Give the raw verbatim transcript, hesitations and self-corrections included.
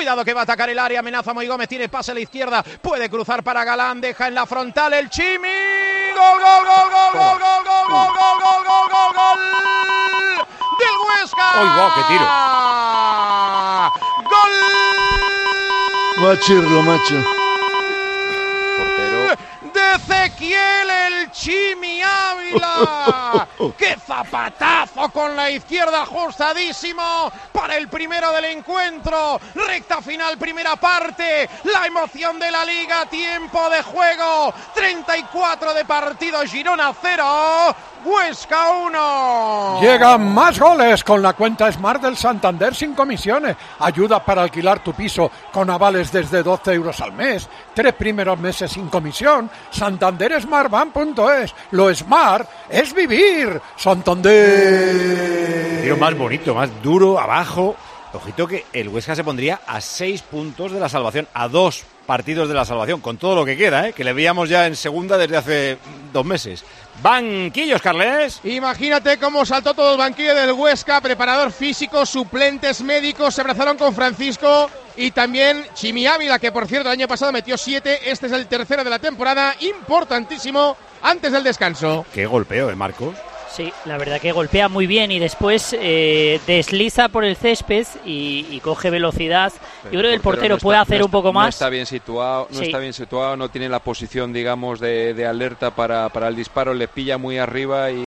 Cuidado que va a atacar el área, amenaza Moi Gómez, tiene pase a la izquierda, puede cruzar para Galán, deja en la frontal el Chimi. Gol, gol, gol, gol, gol, gol, gol, gol, gol, gol, gol, gol, gol del Huesca. ¡Uy, va, qué tiro! ¡Gol! Va a Chirlo, macho. De Ezequiel el Chimi Ávila. ¡Qué zapatazo con la izquierda, ajustadísimo para el primero del encuentro! Recta final, primera parte, la emoción de la Liga, tiempo de juego, treinta y cuatro de partido, Girona cero, Huesca uno. Llegan más goles con la cuenta Smart del Santander sin comisiones. Ayuda para alquilar tu piso con avales desde doce euros al mes. Tres primeros meses sin comisión. Santander Smartbank punto es. Lo smart es vivir. Santander. Tío, más bonito, más duro, abajo. Ojito que el Huesca se pondría a seis puntos de la salvación, a dos partidos de la salvación, con todo lo que queda, ¿eh? Que le veíamos ya en segunda desde hace dos meses. Banquillos, Carles. Imagínate cómo saltó todo el banquillo del Huesca, preparador físico, suplentes médicos, se abrazaron con Francisco y también Chimi Ávila, que por cierto el año pasado metió siete, este es el tercero de la temporada, importantísimo antes del descanso. Qué golpeo, ¿eh, Marcos? Sí, la verdad que golpea muy bien y después eh, desliza por el césped y, y coge velocidad. Pero Yo creo que el portero no está, puede hacer no un poco no más. Está bien situado, no sí. está bien situado, no tiene la posición, digamos, de, de alerta para, para el disparo, le pilla muy arriba y